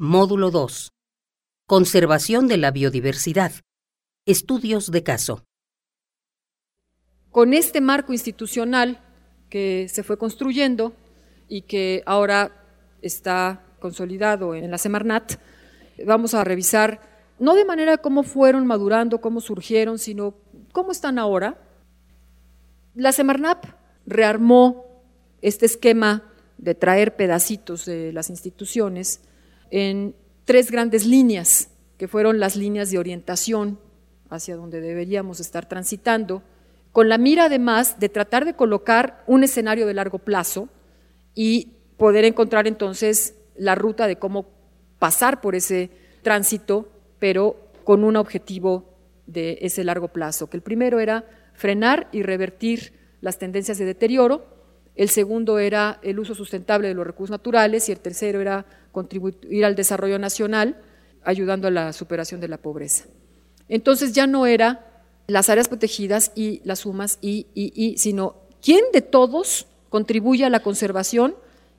Módulo 2. Conservación de la biodiversidad. Estudios de caso. Con este marco institucional que se fue construyendo y que ahora está consolidado en la Semarnat, vamos a revisar no de manera cómo fueron madurando, cómo surgieron, sino cómo están ahora. La Semarnat rearmó este esquema de traer pedacitos de las instituciones en 3 grandes líneas, que fueron las líneas de orientación hacia donde deberíamos estar transitando, con la mira además de tratar de colocar un escenario de largo plazo y poder encontrar entonces la ruta de cómo pasar por ese tránsito, pero con un objetivo de ese largo plazo, que el primero era frenar y revertir las tendencias de deterioro, el segundo era el uso sustentable de los recursos naturales y el tercero era contribuir al desarrollo nacional, ayudando a la superación de la pobreza. Entonces ya no era las áreas protegidas y las sumas sino quién de todos contribuye a la conservación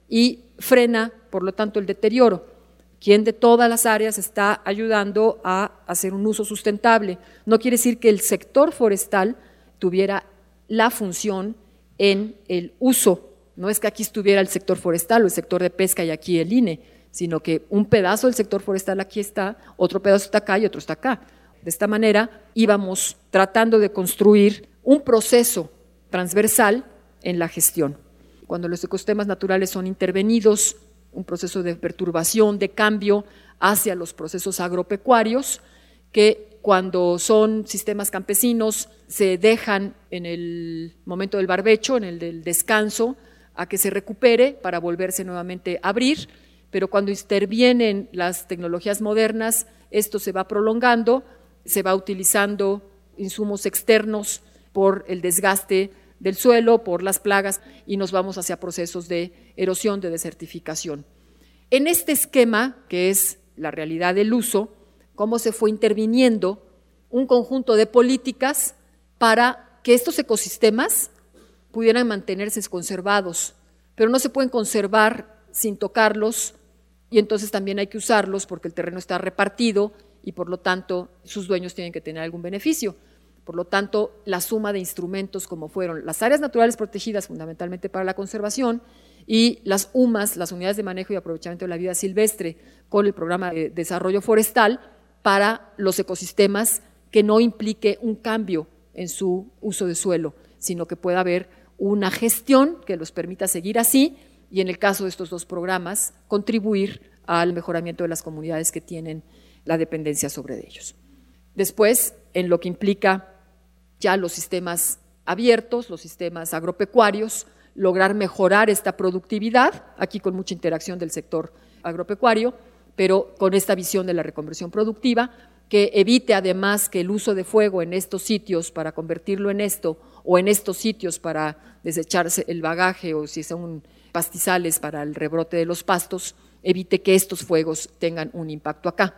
y frena, por lo tanto, el deterioro. ¿Quién de todas las áreas está ayudando a hacer un uso sustentable? No quiere decir que el sector forestal tuviera la función en el uso. No es que aquí estuviera el sector forestal o el sector de pesca y aquí el INE, sino que un pedazo del sector forestal aquí está, otro pedazo está acá y otro está acá. De esta manera íbamos tratando de construir un proceso transversal en la gestión. Cuando los ecosistemas naturales son intervenidos, un proceso de perturbación, de cambio hacia los procesos agropecuarios, que cuando son sistemas campesinos se dejan en el momento del barbecho, en el del descanso, a que se recupere para volverse nuevamente a abrir, pero cuando intervienen las tecnologías modernas, esto se va prolongando, se va utilizando insumos externos por el desgaste del suelo, por las plagas, y nos vamos hacia procesos de erosión, de desertificación. En este esquema, que es la realidad del uso, cómo se fue interviniendo un conjunto de políticas para que estos ecosistemas pudieran mantenerse conservados, pero no se pueden conservar sin tocarlos, y entonces también hay que usarlos porque el terreno está repartido y por lo tanto sus dueños tienen que tener algún beneficio. Por lo tanto, la suma de instrumentos como fueron las áreas naturales protegidas fundamentalmente para la conservación y las UMAS, las unidades de manejo y aprovechamiento de la vida silvestre, con el programa de desarrollo forestal para los ecosistemas que no implique un cambio en su uso de suelo, sino que pueda haber una gestión que los permita seguir así y en el caso de estos 2 programas contribuir al mejoramiento de las comunidades que tienen la dependencia sobre ellos. Después, en lo que implica ya los sistemas abiertos, los sistemas agropecuarios, lograr mejorar esta productividad, aquí con mucha interacción del sector agropecuario, pero con esta visión de la reconversión productiva, que evite además que el uso de fuego en estos sitios para convertirlo en esto, o en estos sitios para desecharse el bagaje, o si son pastizales para el rebrote de los pastos, evite que estos fuegos tengan un impacto acá.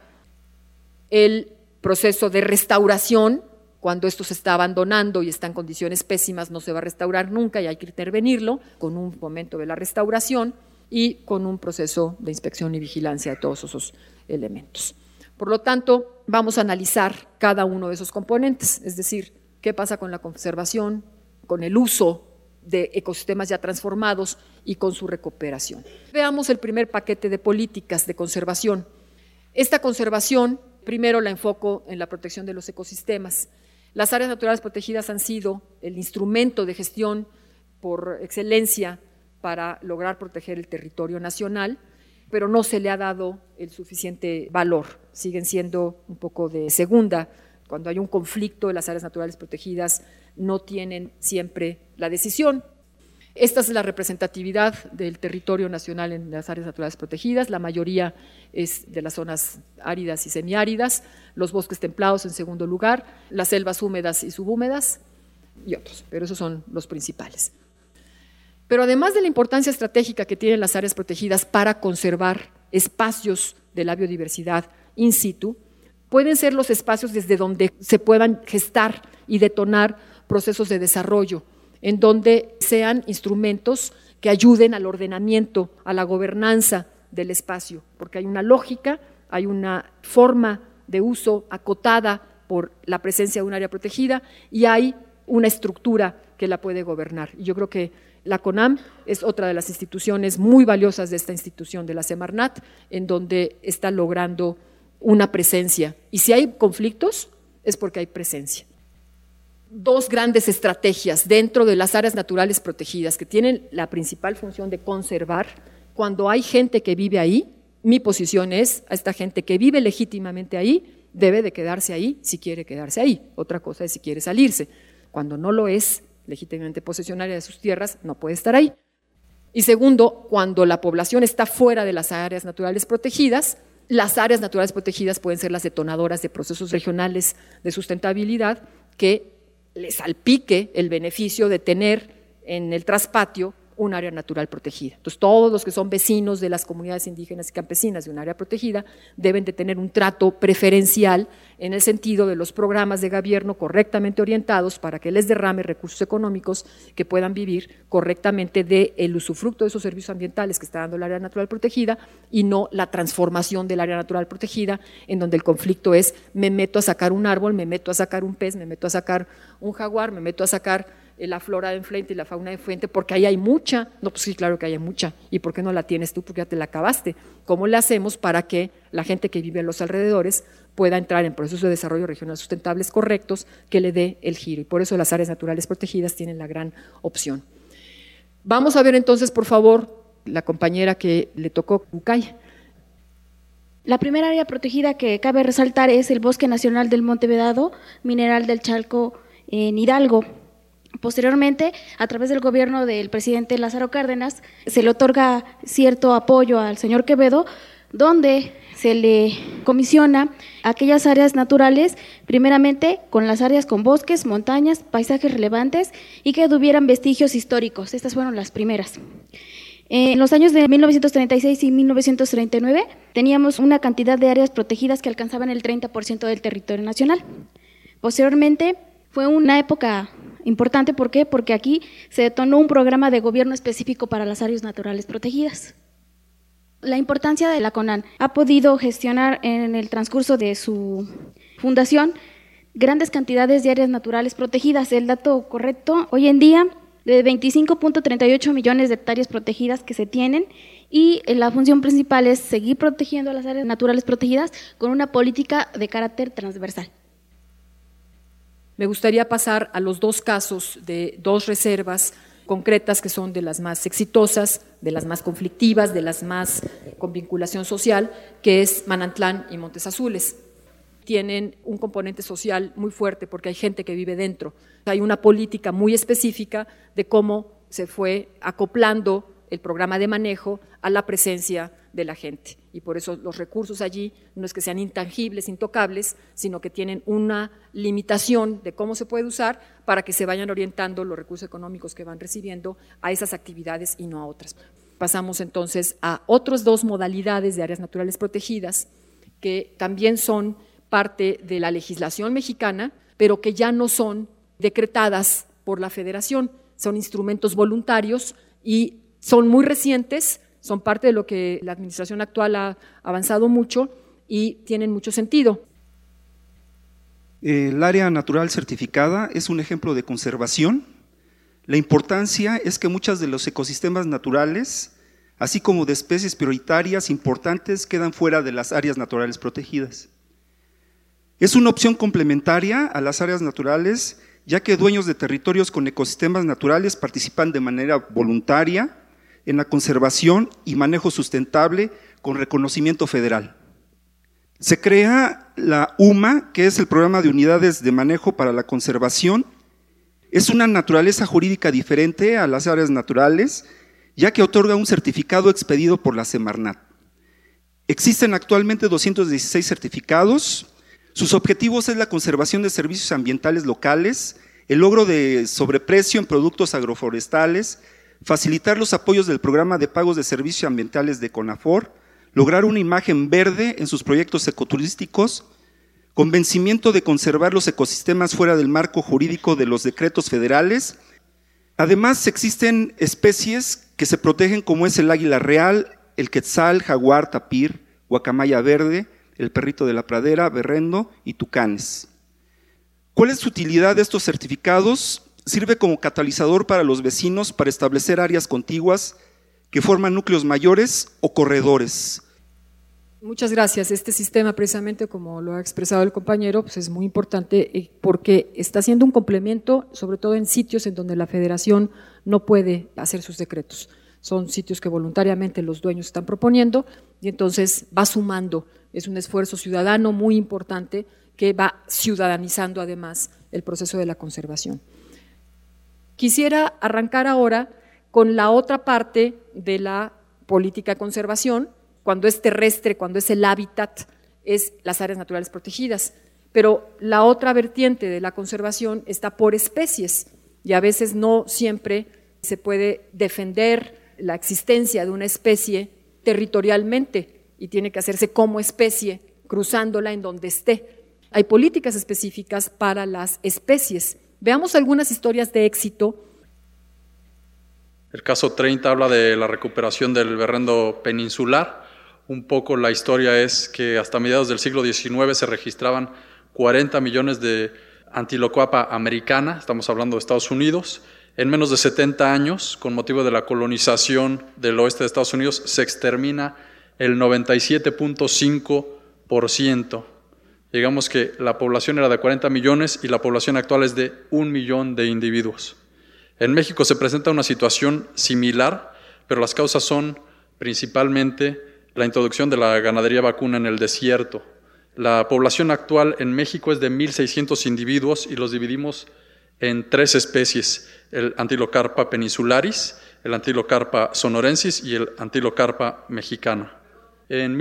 El proceso de restauración, cuando esto se está abandonando y está en condiciones pésimas, no se va a restaurar nunca y hay que intervenirlo con un momento de la restauración y con un proceso de inspección y vigilancia de todos esos elementos. Por lo tanto, vamos a analizar cada uno de esos componentes, es decir, qué pasa con la conservación, con el uso de ecosistemas ya transformados y con su recuperación. Veamos el primer paquete de políticas de conservación. Esta conservación, primero la enfoco en la protección de los ecosistemas. Las áreas naturales protegidas han sido el instrumento de gestión por excelencia para lograr proteger el territorio nacional, pero no se le ha dado el suficiente valor. Siguen siendo un poco de segunda. Cuando hay un conflicto, las áreas naturales protegidas no tienen siempre la decisión. Esta es la representatividad del territorio nacional en las áreas naturales protegidas, la mayoría es de las zonas áridas y semiáridas, los bosques templados en segundo lugar, las selvas húmedas y subhúmedas y otros, pero esos son los principales. Pero además de la importancia estratégica que tienen las áreas protegidas para conservar espacios de la biodiversidad in situ, pueden ser los espacios desde donde se puedan gestar y detonar procesos de desarrollo, en donde sean instrumentos que ayuden al ordenamiento, a la gobernanza del espacio, porque hay una lógica, hay una forma de uso acotada por la presencia de un área protegida y hay una estructura que la puede gobernar. Y yo creo que la CONAM es otra de las instituciones muy valiosas de esta institución de la Semarnat, en donde está logrando una presencia. Y si hay conflictos, es porque hay presencia. Dos grandes estrategias dentro de las áreas naturales protegidas que tienen la principal función de conservar. Cuando hay gente que vive ahí, mi posición es, a esta gente que vive legítimamente ahí, debe de quedarse ahí si quiere quedarse ahí. Otra cosa es si quiere salirse. Cuando no lo es legítimamente posesionaria de sus tierras, no puede estar ahí. Y segundo, cuando la población está fuera de las áreas naturales protegidas, las áreas naturales protegidas pueden ser las detonadoras de procesos regionales de sustentabilidad que les salpique el beneficio de tener en el traspatio un área natural protegida. Entonces, todos los que son vecinos de las comunidades indígenas y campesinas de un área protegida deben de tener un trato preferencial en el sentido de los programas de gobierno correctamente orientados para que les derrame recursos económicos que puedan vivir correctamente del usufructo de esos servicios ambientales que está dando el área natural protegida y no la transformación del área natural protegida en donde el conflicto es me meto a sacar un árbol, me meto a sacar un pez, me meto a sacar un jaguar, me meto a sacar la flora de enfrente y la fauna de enfrente, porque ahí hay mucha. No, pues sí, claro que hay mucha. ¿Y por qué no la tienes tú? Porque ya te la acabaste. ¿Cómo le hacemos para que la gente que vive en los alrededores pueda entrar en procesos de desarrollo regional sustentables correctos que le dé el giro? Y por eso las áreas naturales protegidas tienen la gran opción. Vamos a ver entonces, por favor, la compañera que le tocó, Bucay. La primera área protegida que cabe resaltar es el Bosque Nacional del Monte Vedado, Mineral del Chalco en Hidalgo. Posteriormente, a través del gobierno del presidente Lázaro Cárdenas, se le otorga cierto apoyo al señor Quevedo, donde se le comisiona aquellas áreas naturales, primeramente con las áreas con bosques, montañas, paisajes relevantes y que tuvieran vestigios históricos. Estas fueron las primeras. En los años de 1936 y 1939 teníamos una cantidad de áreas protegidas que alcanzaban el 30% del territorio nacional. Posteriormente, fue una época importante, ¿por qué? Porque aquí se detonó un programa de gobierno específico para las áreas naturales protegidas. La importancia de la CONAN ha podido gestionar en el transcurso de su fundación grandes cantidades de áreas naturales protegidas. El dato correcto, hoy en día, de 25.38 millones de hectáreas protegidas que se tienen, y la función principal es seguir protegiendo las áreas naturales protegidas con una política de carácter transversal. Me gustaría pasar a los dos casos de dos reservas concretas que son de las más exitosas, de las más conflictivas, de las más con vinculación social, que es Manantlán y Montes Azules. Tienen un componente social muy fuerte porque hay gente que vive dentro. Hay una política muy específica de cómo se fue acoplando el programa de manejo a la presencia de la gente. Y por eso los recursos allí no es que sean intangibles, intocables, sino que tienen una limitación de cómo se puede usar para que se vayan orientando los recursos económicos que van recibiendo a esas actividades y no a otras. Pasamos entonces a otras dos modalidades de áreas naturales protegidas que también son parte de la legislación mexicana, pero que ya no son decretadas por la Federación, son instrumentos voluntarios y son muy recientes, son parte de lo que la administración actual ha avanzado mucho y tienen mucho sentido. El área natural certificada es un ejemplo de conservación. La importancia es que muchos de los ecosistemas naturales, así como de especies prioritarias importantes, quedan fuera de las áreas naturales protegidas. Es una opción complementaria a las áreas naturales, ya que dueños de territorios con ecosistemas naturales participan de manera voluntaria en la conservación y manejo sustentable con reconocimiento federal. Se crea la UMA, que es el Programa de Unidades de Manejo para la Conservación. Es una naturaleza jurídica diferente a las áreas naturales, ya que otorga un certificado expedido por la Semarnat. Existen actualmente 216 certificados. Sus objetivos es la conservación de servicios ambientales locales, el logro de sobreprecio en productos agroforestales, facilitar los apoyos del programa de pagos de servicios ambientales de CONAFOR, lograr una imagen verde en sus proyectos ecoturísticos, convencimiento de conservar los ecosistemas fuera del marco jurídico de los decretos federales. Además, existen especies que se protegen como es el águila real, el quetzal, jaguar, tapir, guacamaya verde, el perrito de la pradera, berrendo y tucanes. ¿Cuál es su utilidad de estos certificados? Sirve como catalizador para los vecinos para establecer áreas contiguas que forman núcleos mayores o corredores. Muchas gracias. Este sistema, precisamente como lo ha expresado el compañero, pues es muy importante porque está siendo un complemento, sobre todo en sitios en donde la Federación no puede hacer sus decretos. Son sitios que voluntariamente los dueños están proponiendo y entonces va sumando. Es un esfuerzo ciudadano muy importante que va ciudadanizando además el proceso de la conservación. Quisiera arrancar ahora con la otra parte de la política de conservación, cuando es terrestre, cuando es el hábitat, es las áreas naturales protegidas. Pero la otra vertiente de la conservación está por especies y a veces no siempre se puede defender la existencia de una especie territorialmente y tiene que hacerse como especie, cruzándola en donde esté. Hay políticas específicas para las especies. Veamos algunas historias de éxito. El caso 30 habla de la recuperación del berrendo peninsular. Un poco la historia es que hasta mediados del siglo XIX se registraban 40 millones de Antilocuapa americana, estamos hablando de Estados Unidos. En menos de 70 años, con motivo de la colonización del oeste de Estados Unidos, se extermina el 97.5%. Digamos que la población era de 40 millones y la población actual es de 1 millón de individuos. En México se presenta una situación similar, pero las causas son principalmente la introducción de la ganadería vacuna en el desierto. La población actual en México es de 1.600 individuos y los dividimos en 3 especies, el Antilocarpa peninsularis, el Antilocarpa sonorensis y el Antilocarpa mexicana. En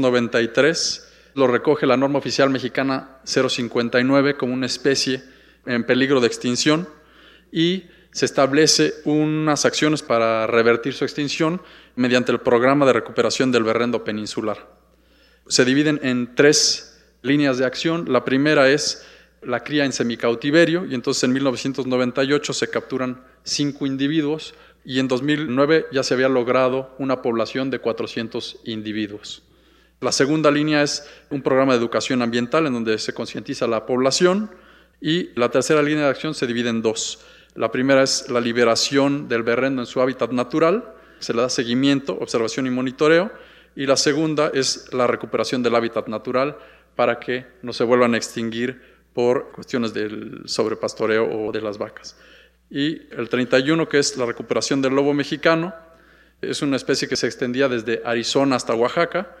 1993 lo recoge la norma oficial mexicana 059 como una especie en peligro de extinción y se establece unas acciones para revertir su extinción mediante el programa de recuperación del berrendo peninsular. Se dividen en 3 líneas de acción. La primera es la cría en semicautiverio y entonces en 1998 se capturan 5 individuos y en 2009 ya se había logrado una población de 400 individuos. La segunda línea es un programa de educación ambiental en donde se concientiza a la población y la tercera línea de acción se divide en 2. La primera es la liberación del berrendo en su hábitat natural, se le da seguimiento, observación y monitoreo, y la segunda es la recuperación del hábitat natural para que no se vuelvan a extinguir por cuestiones del sobrepastoreo o de las vacas. Y el 31, que es la recuperación del lobo mexicano, es una especie que se extendía desde Arizona hasta Oaxaca.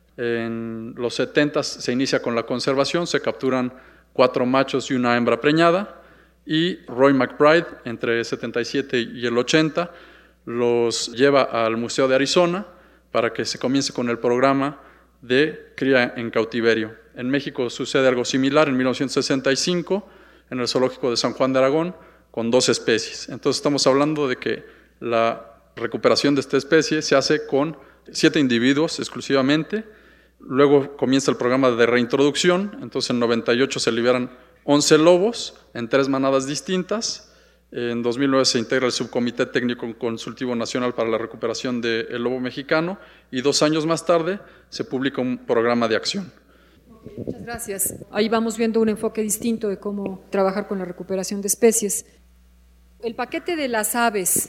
En los 70 se inicia con la conservación, se capturan 4 machos y una hembra preñada, y Roy McBride, entre el 77 y el 80, los lleva al Museo de Arizona para que se comience con el programa de cría en cautiverio. En México sucede algo similar en 1965, en el Zoológico de San Juan de Aragón, con 2 especies. Entonces estamos hablando de que la recuperación de esta especie se hace con 7 individuos exclusivamente, luego comienza el programa de reintroducción, entonces en 98 se liberan 11 lobos en 3 manadas distintas. En 2009 se integra el Subcomité Técnico Consultivo Nacional para la Recuperación del Lobo Mexicano y 2 años más tarde se publica un programa de acción. Muchas gracias. Ahí vamos viendo un enfoque distinto de cómo trabajar con la recuperación de especies. El paquete de las aves.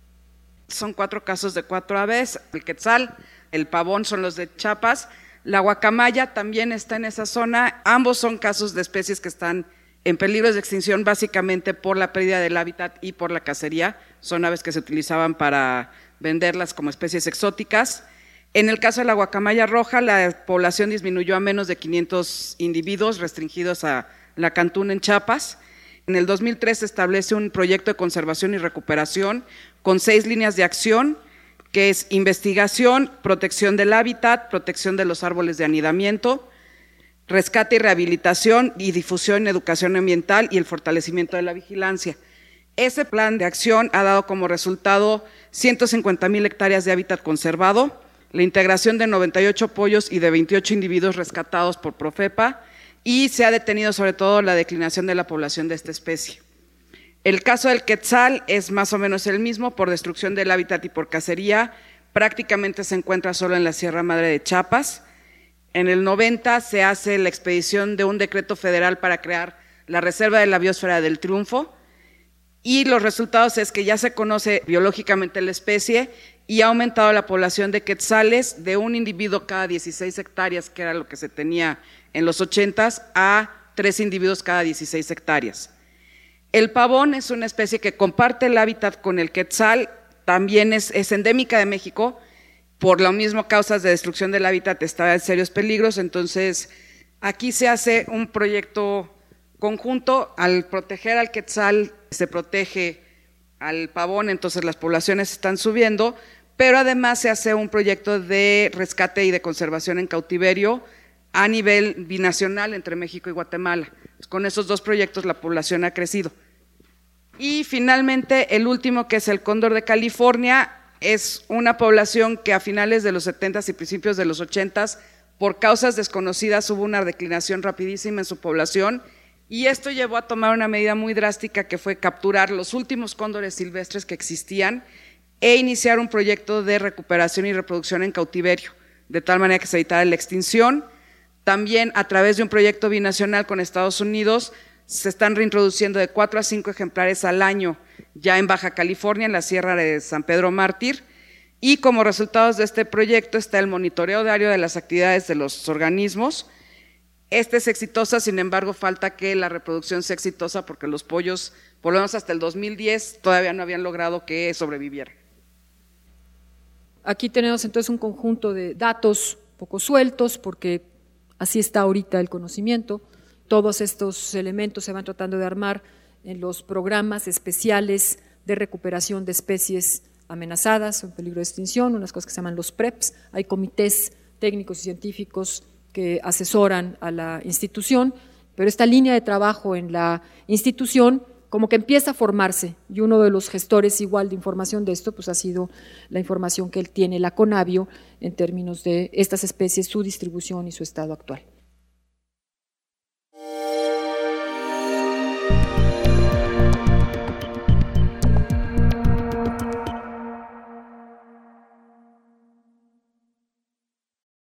Son 4 casos de 4 aves, el quetzal, el pavón son los de Chiapas, la guacamaya también está en esa zona, ambos son casos de especies que están en peligro de extinción básicamente por la pérdida del hábitat y por la cacería, son aves que se utilizaban para venderlas como especies exóticas. En el caso de la guacamaya roja, la población disminuyó a menos de 500 individuos restringidos a la Cantún en Chiapas. En el 2003 se establece un proyecto de conservación y recuperación con 6 líneas de acción, que es investigación, protección del hábitat, protección de los árboles de anidamiento, rescate y rehabilitación y difusión en educación ambiental y el fortalecimiento de la vigilancia. Ese plan de acción ha dado como resultado 150,000 hectáreas de hábitat conservado, la integración de 98 pollos y de 28 individuos rescatados por Profepa, y se ha detenido sobre todo la declinación de la población de esta especie. El caso del quetzal es más o menos el mismo, por destrucción del hábitat y por cacería, prácticamente se encuentra solo en la Sierra Madre de Chiapas. En el 90 se hace la expedición de un decreto federal para crear la Reserva de la Biosfera del Triunfo, y los resultados es que ya se conoce biológicamente la especie y ha aumentado la población de quetzales de un individuo cada 16 hectáreas, que era lo que se tenía en los 80s, a 3 individuos cada 16 hectáreas. El pavón es una especie que comparte el hábitat con el quetzal, también es endémica de México, por lo mismo causas de destrucción del hábitat está en serios peligros. Entonces aquí se hace un proyecto conjunto. Al proteger al quetzal se protege al pavón, entonces las poblaciones están subiendo, pero además se hace un proyecto de rescate y de conservación en cautiverio a nivel binacional entre México y Guatemala. Con esos dos proyectos la población ha crecido. Y finalmente el último, que es el cóndor de California, es una población que a finales de los 70s y principios de los 80s, por causas desconocidas, hubo una declinación rapidísima en su población, y esto llevó a tomar una medida muy drástica, que fue capturar los últimos cóndores silvestres que existían e iniciar un proyecto de recuperación y reproducción en cautiverio, de tal manera que se evitara la extinción. También a través de un proyecto binacional con Estados Unidos se están reintroduciendo de 4 a 5 ejemplares al año ya en Baja California, en la Sierra de San Pedro Mártir, y como resultados de este proyecto está el monitoreo diario de las actividades de los organismos. Este es exitosa, sin embargo falta que la reproducción sea exitosa, porque los pollos, por lo menos hasta el 2010, todavía no habían logrado que sobrevivieran. Aquí tenemos entonces un conjunto de datos poco sueltos, porque así está ahorita el conocimiento. Todos estos elementos se van tratando de armar en los programas especiales de recuperación de especies amenazadas o en peligro de extinción, unas cosas que se llaman los PREPs. Hay comités técnicos y científicos que asesoran a la institución, pero esta línea de trabajo en la institución como que empieza a formarse, y uno de los gestores igual de información de esto pues ha sido la información que él tiene, la CONABIO, en términos de estas especies, su distribución y su estado actual.